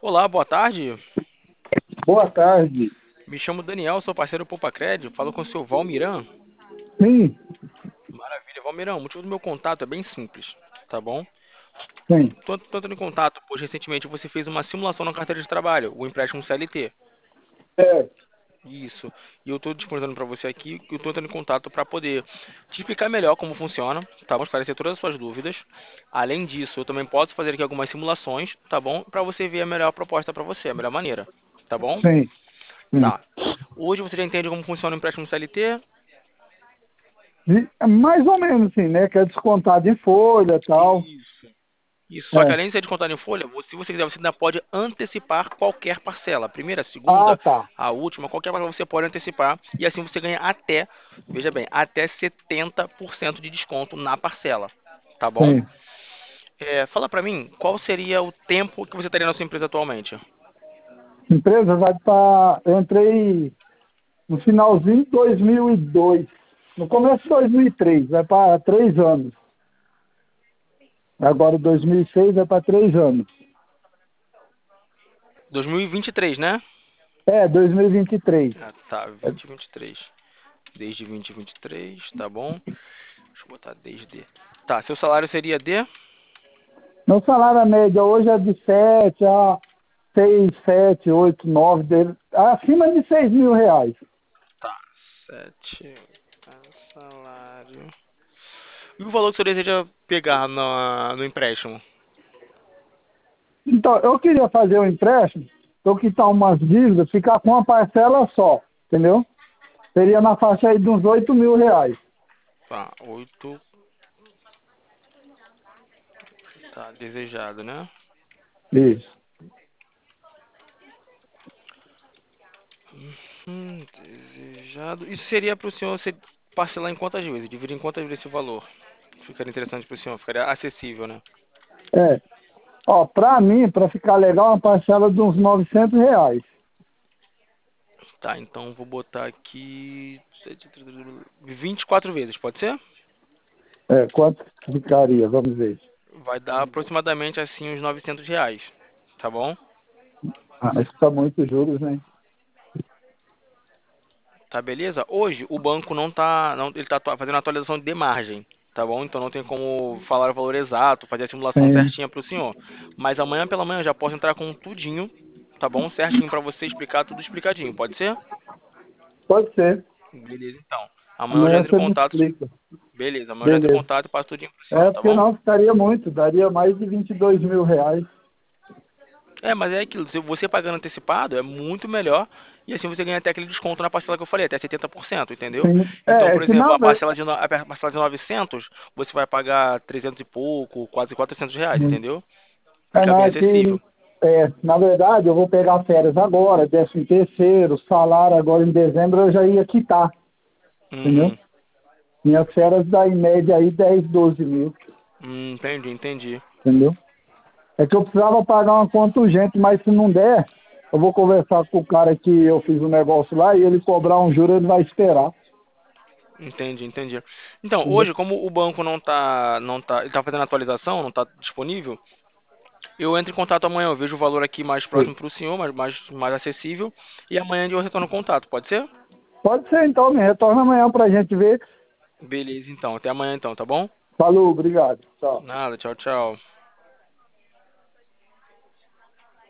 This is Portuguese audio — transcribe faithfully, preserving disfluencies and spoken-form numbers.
Olá, boa tarde. Boa tarde. Me chamo Daniel, sou parceiro Poupa Crédito. Falo com o seu Valmiran. Sim, Maravilha, Valmiran. O motivo do meu contato é bem simples, tá bom? sim. Tô, tô entrando em contato, pois recentemente você fez uma simulação na carteira de trabalho, o empréstimo C L T. É, Isso. E eu estou disponibilizando para você aqui, que eu estou entrando em contato para poder te explicar melhor como funciona, tá bom? Esclarecer todas as suas dúvidas. Além disso, eu também posso fazer aqui algumas simulações, tá bom? Para você ver a melhor proposta para você, a melhor maneira, tá bom? sim, sim. Tá. Hoje você já entende como funciona o empréstimo C L T? De- é mais ou menos assim, né? Que é descontado em folha e tal. Isso. Isso, só que É. além de ser descontado em folha, você- se você quiser, você ainda pode antecipar qualquer parcela. A primeira, a Ah, segunda, tá. a última, qualquer parcela você pode antecipar. E assim você ganha até, veja bem, até setenta por cento de desconto na parcela. Tá bom? Sim. É, fala pra mim, qual seria o tempo que você estaria na sua empresa atualmente? Empresa vai para. Eu entrei no finalzinho de dois mil e dois. No começo de dois mil e três, vai para três anos. Agora dois mil e seis vai para três anos. dois mil e vinte e três, né? É, dois mil e vinte e três. Ah, tá, É, vinte e vinte e três. Desde vinte e vinte e três, tá bom? Deixa eu botar desde. Tá, seu salário seria de? meu salário média hoje é de sete a seis, sete, oito, nove, de- acima de seis mil reais. Tá, sete salário. E o valor que você deseja pegar na, no empréstimo? Então, eu queria fazer um empréstimo, eu quitar umas dívidas, ficar com uma parcela só, entendeu? Seria na faixa aí de uns oito mil reais. Tá, oito. Tá, desejado, né? Isso. Hum, desejado. Isso seria para o senhor se parcelar em quantas vezes? Dividir em quantas vezes esse valor? Ficaria interessante para o senhor, ficaria acessível, né? É. Ó, pra mim, pra ficar legal, uma parcela de uns novecentos reais. Tá, então vou botar aqui vinte e quatro vezes, pode ser? É, quanto que ficaria? Vamos ver. Vai dar aproximadamente assim uns novecentos reais, tá bom? Ah, mas fica muito juros, né? Tá, beleza? Hoje o banco não tá, não, ele tá atua- fazendo a atualização de margem, tá bom? Então não tem como falar o valor exato, fazer a simulação Sim. certinha pro senhor. Mas amanhã pela manhã eu já posso entrar com tudinho, tá bom? Certinho pra você explicar tudo explicadinho, pode ser? Pode ser. Beleza, então. Amanhã eu já Amanhã entro em você me contato. explica. Beleza, amanhã eu já entro em Beleza. contato e passo tudinho pro senhor, É, tá porque bom? não ficaria muito, daria mais de vinte e dois mil reais. É, mas é aquilo, se você pagando antecipado é muito melhor e assim você ganha até aquele desconto na parcela que eu falei, até setenta por cento, entendeu? Sim. Então, É, é por que exemplo, na, a ver- parcela de, no- a parcela de novecentos, você vai pagar trezentos e pouco, quase quatrocentos reais, entendeu? é, Fica não, bem é que, acessível. é, na verdade, eu vou pegar férias agora, décimo terceiro, salário agora em dezembro eu já ia quitar, entendeu? Uhum. Minhas férias dá em média aí dez, doze mil, Hum, entendi, entendi. entendeu? É que eu precisava pagar uma conta urgente, mas se não der, eu vou conversar com o cara que eu fiz um negócio lá e ele cobrar um juro, ele vai esperar, Entendi, entendi. Então, entendeu? hoje, como o banco não tá, não tá, ele tá fazendo atualização, não tá disponível, eu entro em contato amanhã, eu vejo o valor aqui mais próximo para o senhor, mais, mais, mais acessível, e amanhã eu retorno o contato, pode ser? Pode ser então, me retorna amanhã pra gente ver. Beleza, então. Até amanhã, então, tá bom? Falou, obrigado. Tchau. Nada, tchau, tchau.